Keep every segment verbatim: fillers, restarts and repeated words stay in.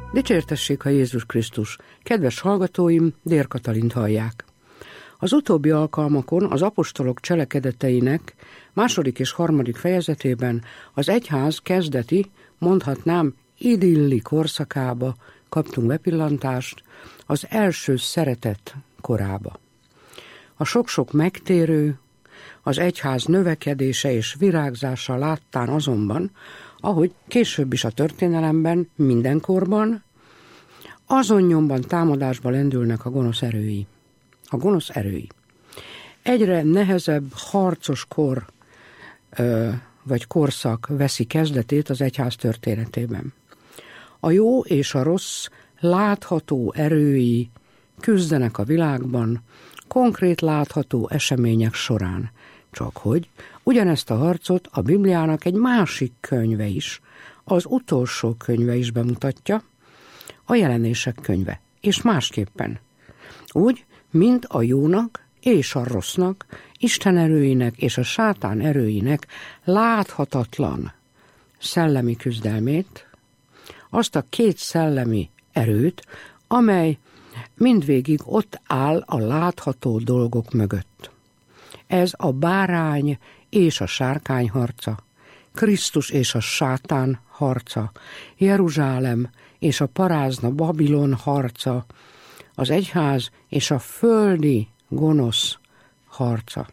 Dicsértessék a Jézus Krisztus! Kedves hallgatóim, Dér Katalint hallják. Az utóbbi alkalmakon az apostolok cselekedeteinek második és harmadik fejezetében az egyház kezdeti, mondhatnám idilli korszakába kaptunk bepillantást, az első szeretet korába. A sok-sok megtérő, az egyház növekedése és virágzása láttán azonban, ahogy később is a történelemben, mindenkorban, azon nyomban támadásba lendülnek a gonosz erői. A gonosz erői. Egyre nehezebb harcos kor ö, vagy korszak veszi kezdetét az egyház történetében. A jó és a rossz látható erői küzdenek a világban, konkrét látható események során. Csakhogy ugyanezt a harcot a Bibliának egy másik könyve is, az utolsó könyve is bemutatja, a Jelenések könyve, és másképpen. Úgy, mint a jónak és a rossznak, Isten erőinek és a sátán erőinek láthatatlan szellemi küzdelmét, azt a két szellemi erőt, amely mindvégig ott áll a látható dolgok mögött. Ez a bárány és a sárkány harca, Krisztus és a sátán harca, Jeruzsálem és a parázna Babilon harca, az egyház és a földi gonosz harca.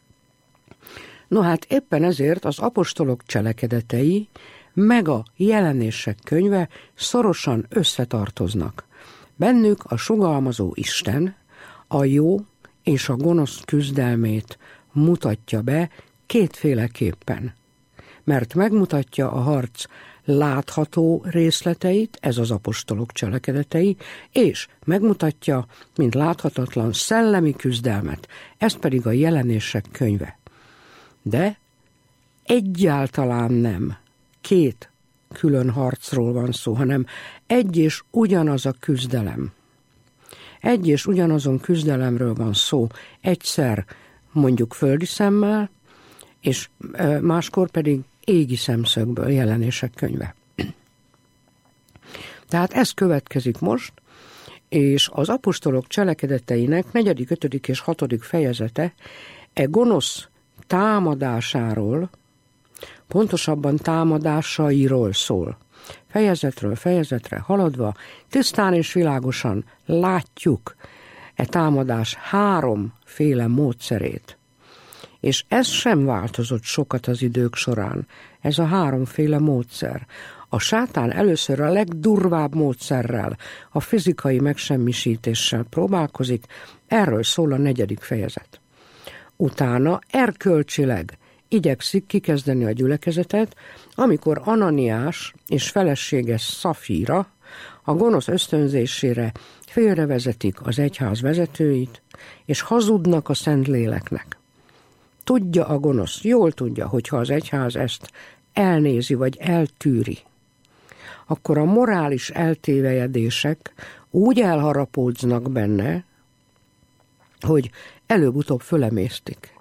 No hát éppen ezért az apostolok cselekedetei meg a Jelenések könyve szorosan összetartoznak. Bennük a sugalmazó Isten a jó és a gonosz küzdelmét mutatja be kétféleképpen. Mert megmutatja a harc látható részleteit, ez az apostolok cselekedetei, és megmutatja, mint láthatatlan szellemi küzdelmet, ez pedig a Jelenések könyve. De egyáltalán nem két külön harcról van szó, hanem egy és ugyanaz a küzdelem. Egy és ugyanazon küzdelemről van szó, egyszer mondjuk földi szemmel, és máskor pedig égi szemszögből, Jelenések könyve. Tehát ez következik most, és az apostolok cselekedeteinek negyedik, ötödik és hatodik fejezete e gonosz támadásáról, pontosabban támadásairól szól. Fejezetről fejezetre haladva, tisztán és világosan látjuk e támadás háromféle módszerét. És ez sem változott sokat az idők során, ez a háromféle módszer. A sátán először a legdurvább módszerrel, a fizikai megsemmisítéssel próbálkozik, erről szól a negyedik fejezet. Utána erkölcsileg igyekszik kikezdeni a gyülekezetet, amikor Ananiás és felesége Szafíra a gonosz ösztönzésére félrevezetik az egyház vezetőit, és hazudnak a Szentléleknek. Tudja a gonosz, jól tudja, hogyha az egyház ezt elnézi vagy eltűri, akkor a morális eltévejedések úgy elharapódznak benne, hogy előbb-utóbb fölemésztik.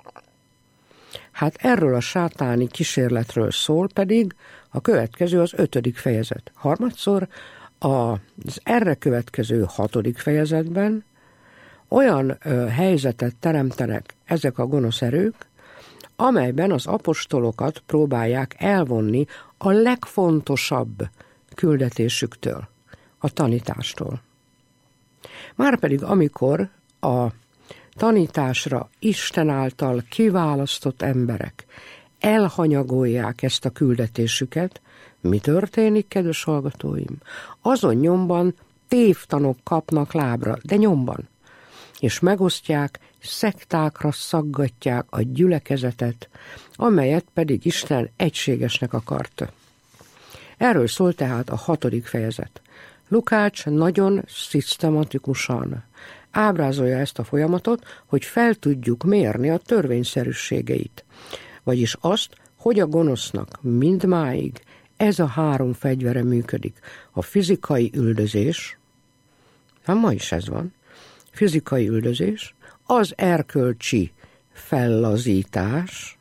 Hát erről a sátáni kísérletről szól pedig a következő az ötödik fejezet. Harmadszor az erre következő hatodik fejezetben olyan ö, helyzetet teremtenek ezek a gonosz erők, amelyben az apostolokat próbálják elvonni a legfontosabb küldetésüktől, a tanítástól. Márpedig amikor a tanításra Isten által kiválasztott emberek elhanyagolják ezt a küldetésüket, mi történik, kedves hallgatóim? Azon nyomban tévtanok kapnak lábra, de nyomban, és megosztják, szektákra szaggatják a gyülekezetet, amelyet pedig Isten egységesnek akart. Erről szól tehát a hatodik fejezet. Lukács nagyon szisztematikusan ábrázolja ezt a folyamatot, hogy fel tudjuk mérni a törvényszerűségeit, vagyis azt, hogy a gonosznak mindmáig ez a három fegyvere működik. A fizikai üldözés, hát ma is ez van, fizikai üldözés, az erkölcsi fellazítás,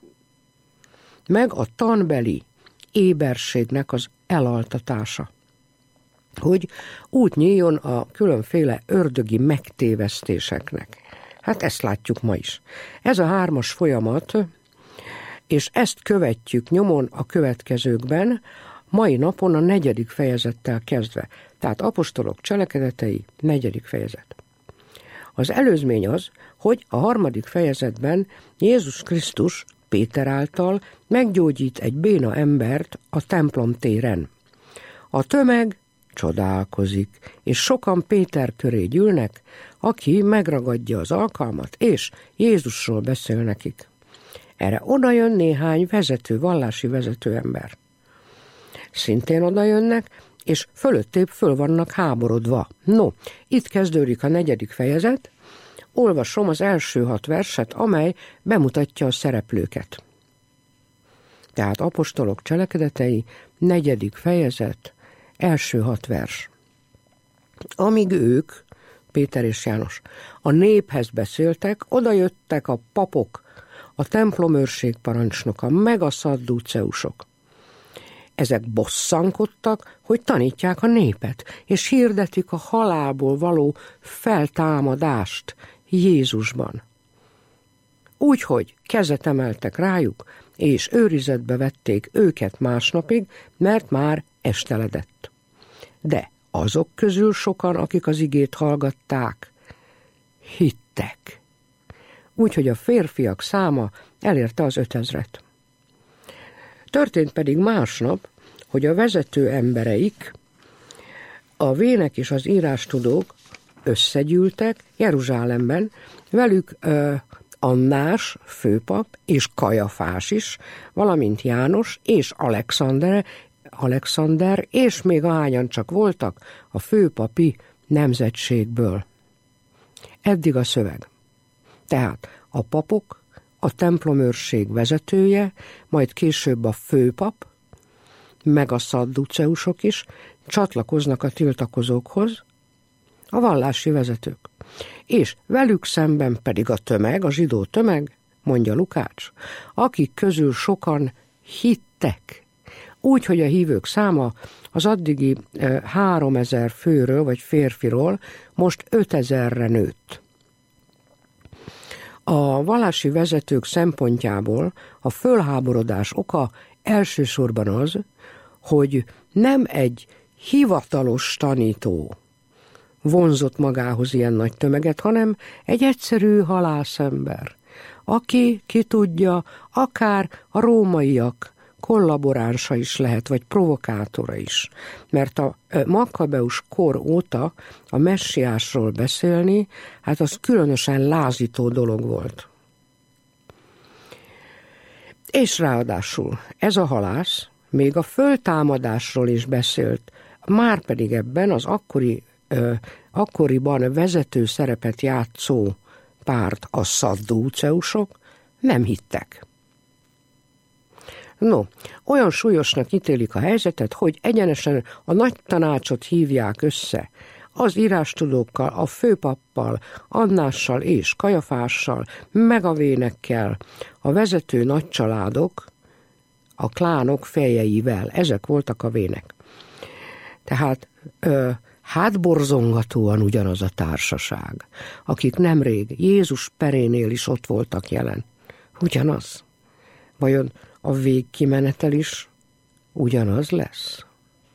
meg a tanbeli éberségnek az elaltatása. hogy út nyíljon a különféle ördögi megtévesztéseknek. Hát ezt látjuk ma is. Ez a hármas folyamat, és ezt követjük nyomon a következőkben, mai napon a negyedik fejezettel kezdve. Tehát apostolok cselekedetei, negyedik fejezet. Az előzmény az, hogy a harmadik fejezetben Jézus Krisztus Péter által meggyógyít egy béna embert a templom téren. A tömeg csodálkozik, és sokan Péter köré gyűlnek, aki megragadja az alkalmat, és Jézusról beszél nekik. Erre odajön néhány vezető, vallási vezető ember. Szintén odajönnek, és fölöttébb föl vannak háborodva. No, itt kezdődik a negyedik fejezet, olvasom az első hat verset, amely bemutatja a szereplőket. Tehát apostolok cselekedetei, negyedik fejezet, első hat vers. Amíg ők, Péter és János, a néphez beszéltek, odajöttek a papok, a templomőrség parancsnoka, meg a szaddúceusok. Ezek bosszankodtak, hogy tanítják a népet, és hirdetik a halálból való feltámadást Jézusban. Úgyhogy kezet emeltek rájuk, és őrizetbe vették őket másnapig, mert már esteledett. De azok közül sokan, akik az igét hallgatták, hittek. Úgyhogy a férfiak száma elérte az ötezret. Történt pedig másnap, hogy a vezető embereik, a vének és az írástudók összegyűltek Jeruzsálemben, velük uh, Annás, főpap, és Kajafás is, valamint János és Alexander, Alexander, és még ahányan csak voltak a főpapi nemzetségből. Eddig a szöveg. Tehát a papok, a templomőrség vezetője, majd később a főpap, meg a szadduceusok is csatlakoznak a tiltakozókhoz, a vallási vezetők. És velük szemben pedig a tömeg, a zsidó tömeg, mondja Lukács, akik közül sokan hittek. Úgy, hogy a hívők száma az addigi e, háromezer főről, vagy férfiról most ötezerre nőtt. A vallási vezetők szempontjából a fölháborodás oka elsősorban az, hogy nem egy hivatalos tanító vonzott magához ilyen nagy tömeget, hanem egy egyszerű halászember, aki, ki tudja, akár a rómaiak kollaboránsa is lehet, vagy provokátora is. Mert a Makkabeus kor óta a messiásról beszélni, hát az különösen lázító dolog volt. És ráadásul ez a halász még a föltámadásról is beszélt, már pedig ebben az akkori, ö, akkoriban vezető szerepet játszó párt, a szaddúceusok nem hittek. No, olyan súlyosnak ítélik a helyzetet, hogy egyenesen a nagy tanácsot hívják össze, az írástudókkal, a főpappal, Annással és Kajafással, meg a vénekkel, a vezető nagycsaládok, a klánok fejeivel. Ezek voltak a vének. Tehát ö, hátborzongatóan ugyanaz a társaság, akik nemrég Jézus perénél is ott voltak jelen. Ugyanaz. Vajon a végkimenetel is ugyanaz lesz?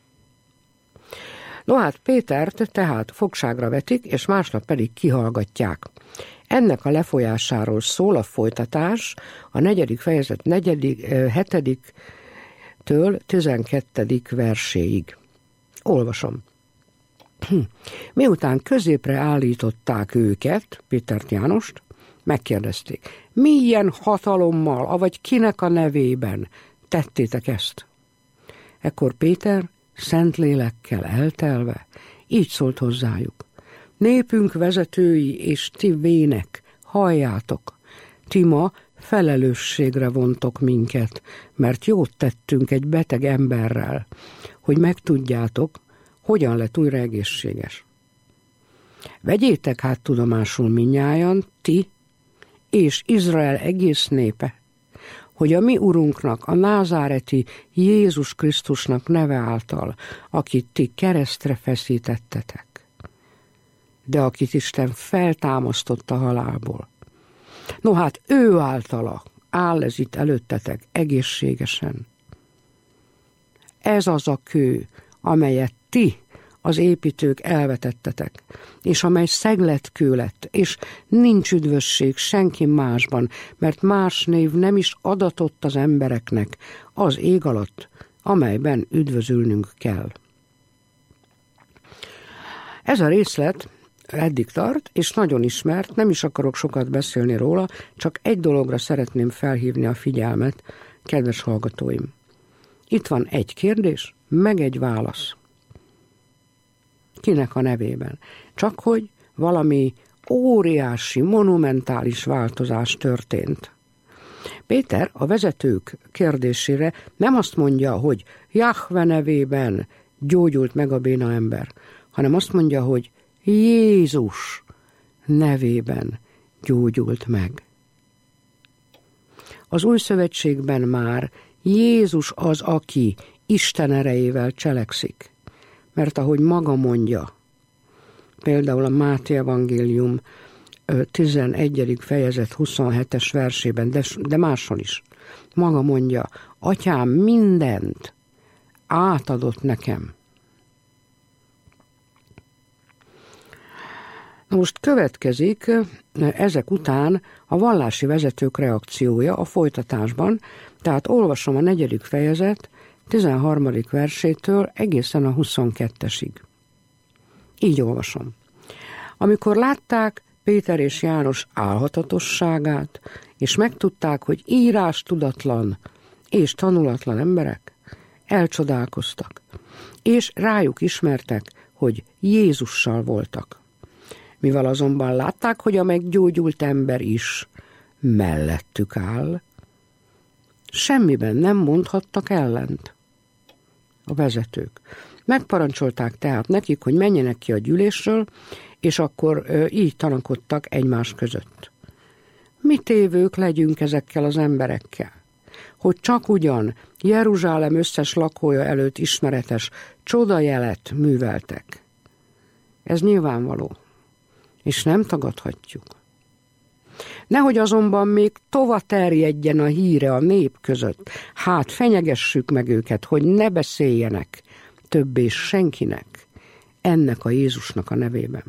No hát Pétert tehát fogságra vetik, és másnap pedig kihallgatják. Ennek a lefolyásáról szól a folytatás, a negyedik fejezet negyedik, hetediktől tizenkettedik verséig. Olvasom. Miután középre állították őket, Pétert, Jánost, megkérdezték, milyen hatalommal, avagy kinek a nevében tettétek ezt? Ekkor Péter szent lélekkel eltelve így szólt hozzájuk. Népünk vezetői és ti vének, halljátok, ti ma felelősségre vontok minket, mert jót tettünk egy beteg emberrel, hogy megtudjátok, hogyan lett újra egészséges. Vegyétek hát tudomásul mindnyájan, ti és Izrael egész népe, hogy a mi Urunknak, a názáreti Jézus Krisztusnak neve által, akit ti keresztre feszítettetek, de akit Isten feltámasztott a halálból. No hát ő általa áll ez itt előttetek egészségesen. Ez az a kő, amelyet ti, az építők elvetettetek, és amely szegletkő lett, és nincs üdvösség senki másban, mert más név nem is adatott az embereknek az ég alatt, amelyben üdvözülnünk kell. Ez a részlet eddig tart, és nagyon ismert, nem is akarok sokat beszélni róla, csak egy dologra szeretném felhívni a figyelmet, kedves hallgatóim. Itt van egy kérdés, meg egy válasz. Kinek a nevében? Csak hogy valami óriási, monumentális változás történt. Péter a vezetők kérdésére nem azt mondja, hogy Jahve nevében gyógyult meg a béna ember, hanem azt mondja, hogy Jézus nevében gyógyult meg. Az új szövetségben már Jézus az, aki Isten erejével cselekszik. Mert ahogy maga mondja, például a Máté evangélium tizenegyedik fejezet huszonhetes versében, de, de máshol is, maga mondja, Atyám mindent átadott nekem. Na most következik ezek után a vallási vezetők reakciója a folytatásban, tehát olvasom a negyedik fejezet tizenharmadik versétől egészen a huszonkettesig. Így olvasom. Amikor látták Péter és János álhatatosságát, és megtudták, hogy írás tudatlan és tanulatlan emberek, elcsodálkoztak, és rájuk ismertek, hogy Jézussal voltak. Mivel azonban látták, hogy a meggyógyult ember is mellettük áll, semmiben nem mondhattak ellent. A vezetők megparancsolták tehát nekik, hogy menjenek ki a gyűlésről, és akkor ö, így tanakodtak egymás között. Mi tévők legyünk ezekkel az emberekkel, hogy csak ugyan Jeruzsálem összes lakója előtt ismeretes csodajelet műveltek. Ez nyilvánvaló, és nem tagadhatjuk. Nehogy azonban még tova terjedjen a híre a nép között, hát fenyegessük meg őket, hogy ne beszéljenek többé senkinek ennek a Jézusnak a nevében.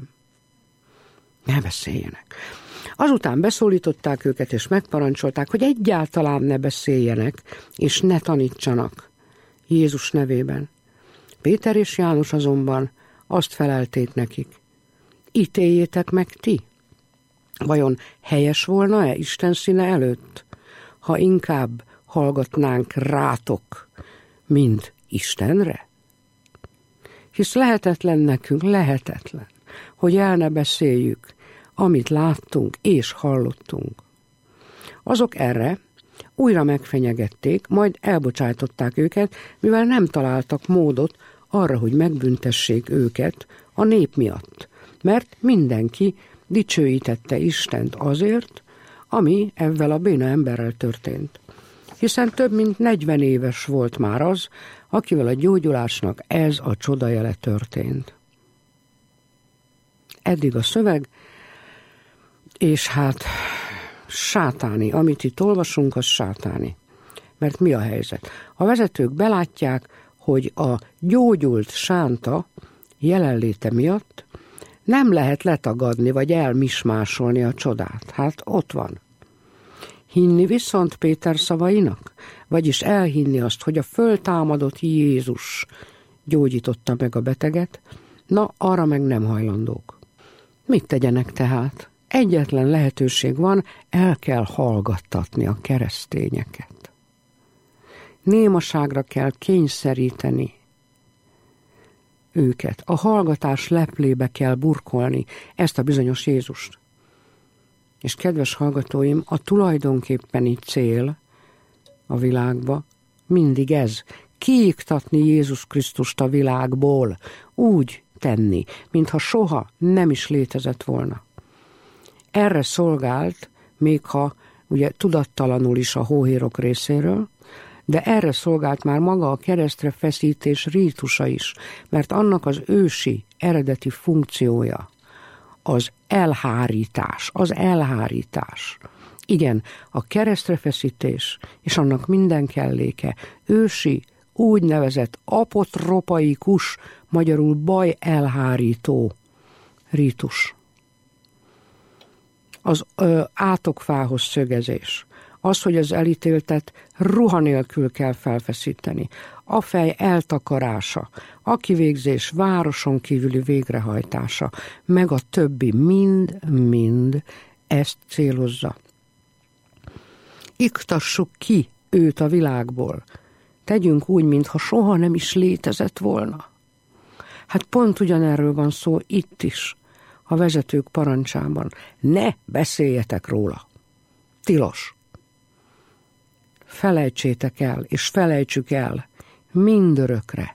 Ne beszéljenek. Azután beszólították őket, és megparancsolták, hogy egyáltalán ne beszéljenek, és ne tanítsanak Jézus nevében. Péter és János azonban azt felelték nekik, ítéljétek meg ti. Vajon helyes volna-e Isten színe előtt, ha inkább hallgatnánk rátok, mint Istenre? Hisz lehetetlen nekünk, lehetetlen, hogy el ne beszéljük, amit láttunk és hallottunk. Azok erre újra megfenyegették, majd elbocsájtották őket, mivel nem találtak módot arra, hogy megbüntessék őket a nép miatt, mert mindenki dicsőítette Istent azért, ami ezzel a béna emberrel történt. Hiszen több mint negyven éves volt már az, akivel a gyógyulásnak ez a csodajele történt. Eddig a szöveg, és hát sátáni, amit itt olvasunk, az sátáni. Mert mi a helyzet? A vezetők belátják, hogy a gyógyult sánta jelenléte miatt nem lehet letagadni, vagy elmismásolni a csodát. Hát ott van. Hinni viszont Péter szavainak? Vagyis elhinni azt, hogy a föltámadott Jézus gyógyította meg a beteget? Na, arra meg nem hajlandók. Mit tegyenek tehát? Egyetlen lehetőség van, el kell hallgattatni a keresztényeket. Némaságra kell kényszeríteni őket. A hallgatás leplébe kell burkolni ezt a bizonyos Jézust. És kedves hallgatóim, a tulajdonképpeni cél a világba mindig ez, kiiktatni Jézus Krisztust a világból, úgy tenni, mintha soha nem is létezett volna. Erre szolgált, még ha ugye tudattalanul is a hóhérok részéről, de erre szolgált már maga a keresztre feszítés rítusa is, mert annak az ősi, eredeti funkciója az elhárítás, az elhárítás. Igen, a keresztre feszítés és annak minden kelléke ősi, úgynevezett apotropaikus, magyarul baj elhárító rítus. Az ö, átokfához szögezés. Az, hogy az elítéltet ruha nélkül kell felfeszíteni. A fej eltakarása, a kivégzés városon kívüli végrehajtása, meg a többi mind-mind ezt célozza. Iktassuk ki őt a világból. Tegyünk úgy, mintha soha nem is létezett volna. Hát pont ugyanerről van szó itt is, a vezetők parancsában. Ne beszéljetek róla. Tilos. Felejtsétek el, és felejtsük el mindörökre.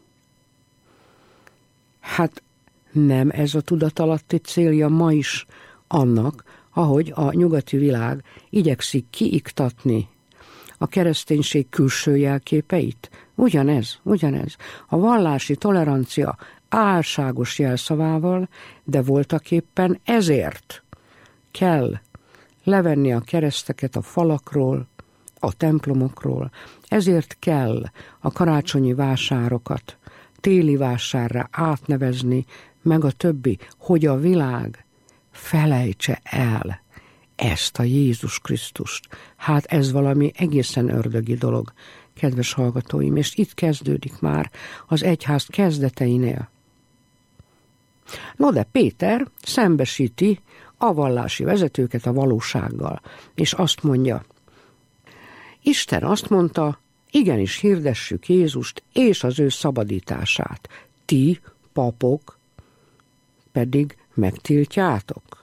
Hát nem ez a tudatalatti célja ma is annak, ahogy a nyugati világ igyekszik kiiktatni a kereszténység külső jelképeit? Ugyanez, ugyanez. A vallási tolerancia álságos jelszavával, de voltaképpen ezért kell levenni a kereszteket a falakról, a templomokról, ezért kell a karácsonyi vásárokat téli vásárra átnevezni, meg a többi, hogy a világ felejtse el ezt a Jézus Krisztust. Hát ez valami egészen ördögi dolog, kedves hallgatóim, és itt kezdődik már az egyház kezdeteinél. No de Péter szembesíti a vallási vezetőket a valósággal, és azt mondja, Isten azt mondta, igenis hirdessük Jézust és az ő szabadítását. Ti, papok, pedig megtiltjátok.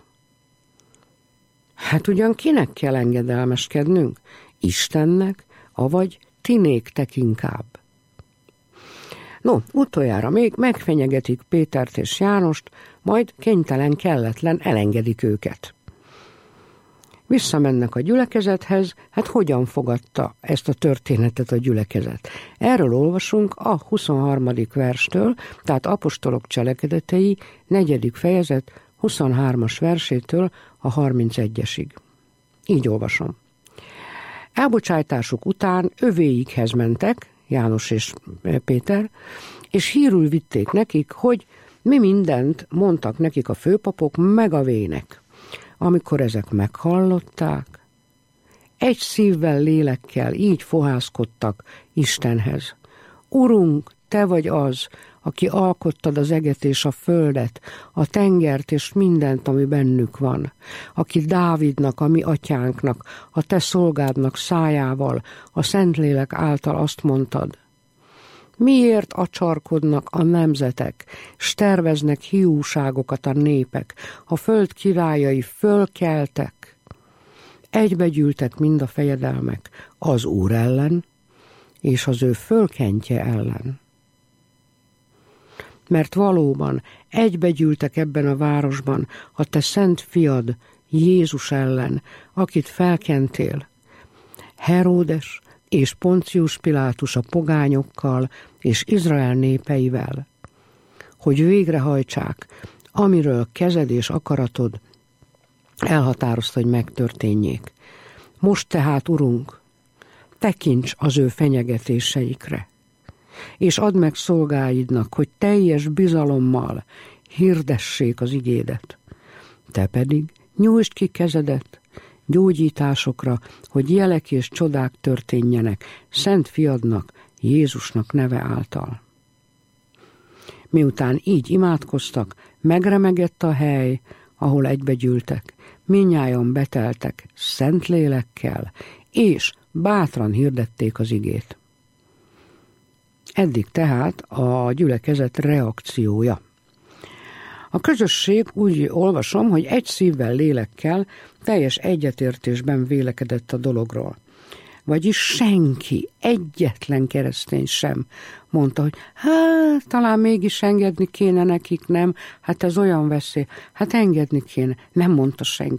Hát ugyan kinek kell engedelmeskednünk? Istennek, avagy ti néktek inkább. No, utoljára még megfenyegetik Pétert és Jánost, majd kénytelen, kelletlen elengedik őket. Visszamennek a gyülekezethez, hát hogyan fogadta ezt a történetet a gyülekezet? Erről olvasunk a huszonharmadik verstől, tehát apostolok cselekedetei, negyedik fejezet, huszonhármas versétől a harmincegyesig. Így olvasom. Elbocsájtásuk után övéikhez mentek, János és Péter, és hírül vitték nekik, hogy mi mindent mondtak nekik a főpapok meg a vének. Amikor ezek meghallották, egy szívvel, lélekkel így fohászkodtak Istenhez. Urunk, te vagy az, aki alkottad az eget és a földet, a tengert és mindent, ami bennük van, aki Dávidnak, a mi atyánknak, a te szolgádnak szájával, a Szentlélek által azt mondtad, miért acsarkodnak a nemzetek, s terveznek hiúságokat a népek, a föld királyai fölkeltek, egybegyűltek mind a fejedelmek az Úr ellen, és az ő fölkentje ellen. Mert valóban egybegyűltek ebben a városban a te szent fiad Jézus ellen, akit felkentél. Heródes és Poncius Pilátus a pogányokkal és Izrael népeivel, hogy végrehajtsák, amiről kezed és akaratod elhatározta, hogy megtörténjék. Most tehát, Urunk, tekints az ő fenyegetéseikre, és add meg szolgáidnak, hogy teljes bizalommal hirdessék az igédet. Te pedig nyújtsd ki kezedet gyógyításokra, hogy jelek és csodák történjenek Szent Fiadnak, Jézusnak neve által. Miután így imádkoztak, megremegett a hely, ahol egybegyűltek, mindnyájan beteltek szent lélekkel, és bátran hirdették az igét. Eddig tehát a gyülekezet reakciója. A közösség, úgy olvasom, hogy egy szívvel, lélekkel teljes egyetértésben vélekedett a dologról. Vagyis senki, egyetlen keresztény sem mondta, hogy hát talán mégis engedni kéne nekik, nem? Hát ez olyan veszély, hát engedni kéne. Nem mondta senki.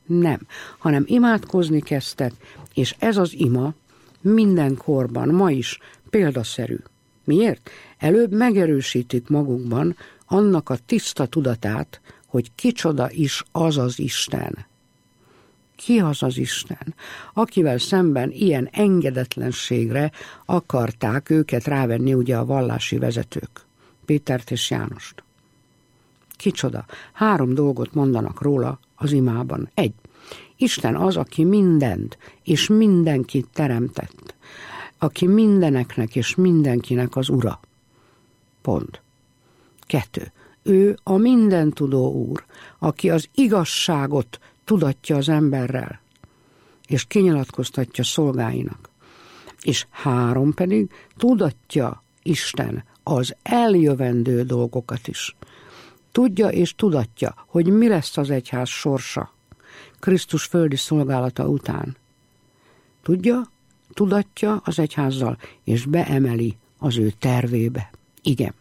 Nem, hanem imádkozni kezdtek, és ez az ima minden korban, ma is példaszerű. Miért? Előbb megerősítik magukban annak a tiszta tudatát, hogy kicsoda is az az Isten. Ki az az Isten, akivel szemben ilyen engedetlenségre akarták őket rávenni ugye a vallási vezetők, Pétert és Jánost. Kicsoda? Három dolgot mondanak róla az imában. Egy. Isten az, aki mindent és mindenkit teremtett, aki mindeneknek és mindenkinek az ura. Pont. Kettő. Ő a mindentudó Úr, aki az igazságot tudatja az emberrel, és kinyilatkoztatja szolgáinak. És három pedig tudatja Isten az eljövendő dolgokat is. Tudja és tudatja, hogy mi lesz az egyház sorsa Krisztus földi szolgálata után. Tudja, tudatja az egyházzal, és beemeli az ő tervébe. Igen.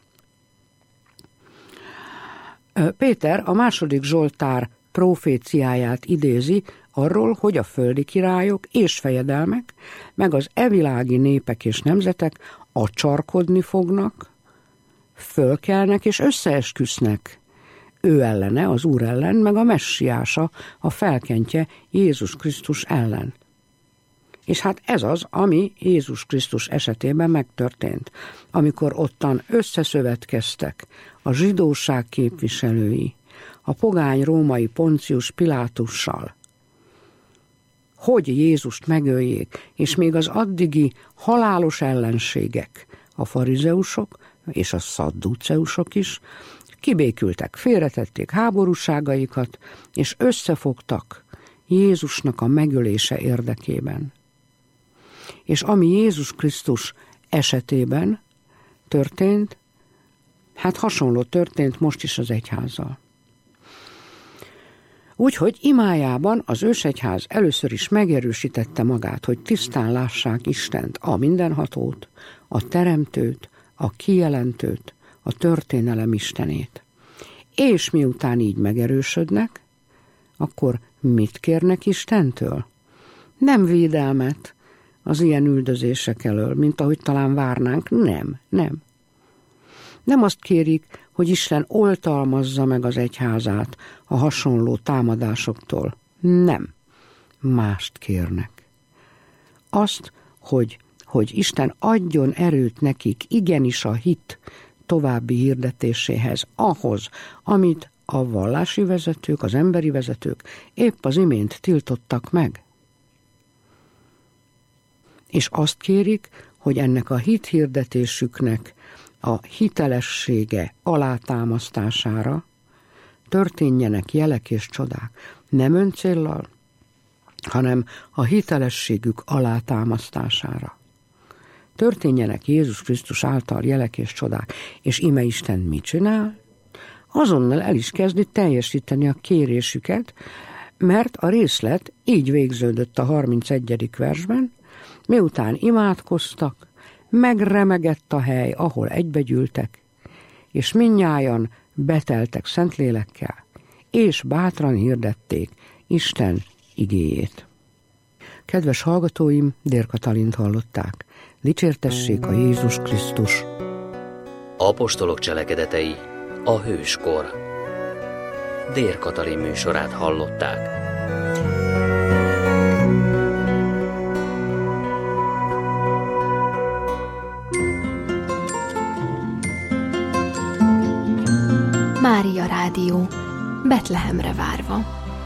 Péter a második Zsoltár proféciáját idézi arról, hogy a földi királyok és fejedelmek, meg az evilági népek és nemzetek acsarkodni fognak, fölkelnek és összeesküsznek ő ellene, az Úr ellen, meg a messiása, a felkentje Jézus Krisztus ellen. És hát ez az, ami Jézus Krisztus esetében megtörtént, amikor ottan összeszövetkeztek a zsidóság képviselői, a pogány római Poncius Pilátussal, hogy Jézust megöljék, és még az addigi halálos ellenségek, a farizeusok és a szadduceusok is, kibékültek, félretették háborúságaikat, és összefogtak Jézusnak a megölése érdekében. És ami Jézus Krisztus esetében történt, hát hasonló történt most is az egyházzal. Úgyhogy imájában az ősegyház először is megerősítette magát, hogy tisztán lássák Istent, a mindenhatót, a teremtőt, a kijelentőt, a történelem Istenét. És miután így megerősödnek, akkor mit kérnek Istentől? Nem védelmet az ilyen üldözések elől, mint ahogy talán várnánk, nem, nem. Nem azt kérik, hogy Isten oltalmazza meg az egyházát a hasonló támadásoktól. Nem. Mást kérnek. Azt, hogy, hogy Isten adjon erőt nekik igenis a hit további hirdetéséhez, ahhoz, amit a vallási vezetők, az emberi vezetők épp az imént tiltottak meg. És azt kérik, hogy ennek a hithirdetésüknek a hitelessége alátámasztására történjenek jelek és csodák. Nem öncéllal, hanem a hitelességük alátámasztására. Történjenek Jézus Krisztus által jelek és csodák. És ime Isten mit csinál? Azonnal el is kezdi teljesíteni a kérésüket, mert a részlet így végződött a harmincegyedik versben, miután imádkoztak, megremegett a hely, ahol egybegyűltek, és mindnyájan beteltek Szentlélekkel, és bátran hirdették Isten igéjét. Kedves hallgatóim, Dér Katalint hallották. Dicsértessék a Jézus Krisztus! Apostolok cselekedetei, a hőskor. Dér Katalin műsorát hallották. Mária Rádió, Betlehemre várva.